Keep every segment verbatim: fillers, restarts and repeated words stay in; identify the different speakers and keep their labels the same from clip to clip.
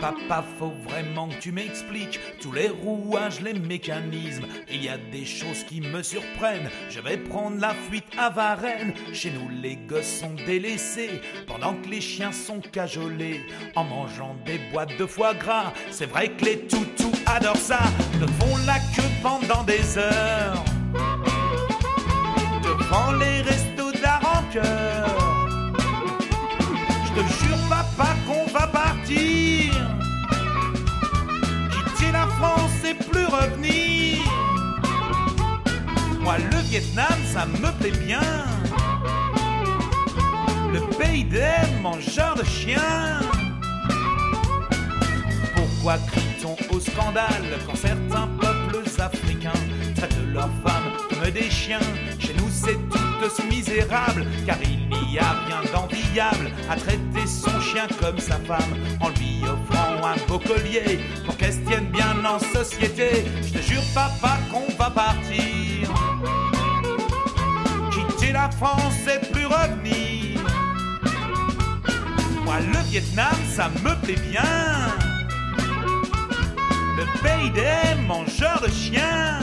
Speaker 1: papa, faut vraiment que tu m'expliques tous les rouages, les mécanismes. Il y a des choses qui me surprennent. Je vais prendre la fuite à Varennes. Chez nous, les gosses sont délaissés pendant que les chiens sont cajolés en mangeant des boîtes de foie gras. C'est vrai que les toutous adorent ça. D'autres font la queue pendant des heures devant les restos d'art en cœur. Je te jure, papa, qu'on va partir, quitter la France et plus revenir. Moi, le Vietnam, ça me plaît bien, le pays des mangeurs de chiens. Pourquoi crie-t-on au scandale quand certains peuples africains traitent leurs femmes comme des chiens? Chez nous, c'est tout aussi misérable, car il n'y a rien d'enviable à traiter son chien comme sa femme en lui offrant un beau collier pour qu'elle se tienne bien en société. Je te jure, papa, qu'on va partir, quitter la France et plus revenir. Moi, le Vietnam, ça me plaît bien, le pays des mangeurs de chiens.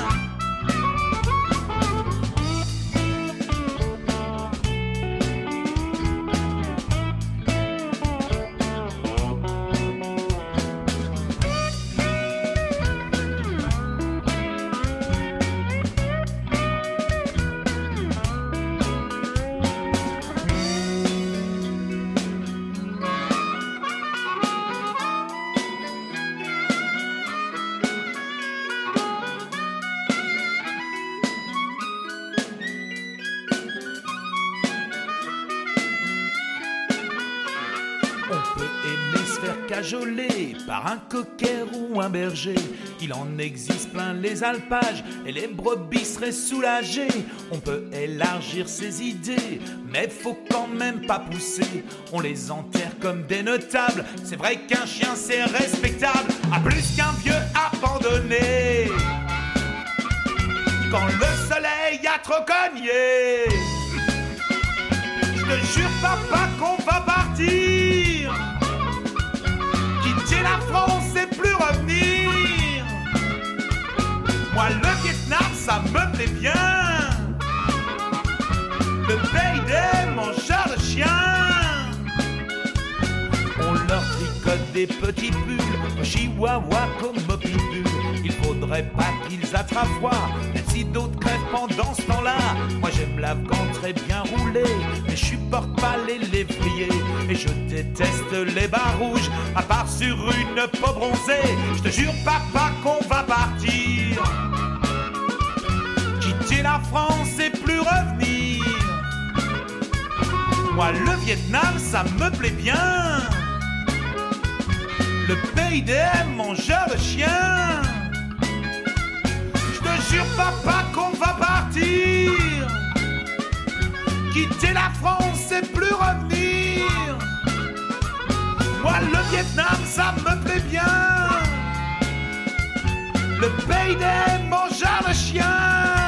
Speaker 1: On peut aimer se faire cajoler par un cocker ou un berger. Il en existe plein les alpages et les brebis seraient soulagées. On peut élargir ses idées, mais faut quand même pas pousser. On les enterre comme des notables. C'est vrai qu'un chien c'est respectable, à plus qu'un vieux abandonné quand le soleil a trop cogné. Je te jure, papa, qu'on va partir, quitter la France et plus revenir. Moi, le Vietnam, ça me plaît bien, le pays des mangeurs de chiens. On leur tricote des petits pulls, chihuahua comme au pitbull. Il faudrait pas qu'ils attrapent froid, même si d'autres crèvent pendant ce temps-là. Moi j'aime l'Afghan très bien roulé, mais je supporte pas les lévriers. Et je déteste les bas rouges, à part sur une peau bronzée. Je te jure, papa, qu'on va partir, quitter la France et plus revenir. Moi le Vietnam, ça me plaît bien, le pays des mangeurs de chiens. Je te jure, papa, qu'on va partir, quitter la France et plus revenir. Moi, le Vietnam, ça me plaît bien, le pays des mangeurs de chiens.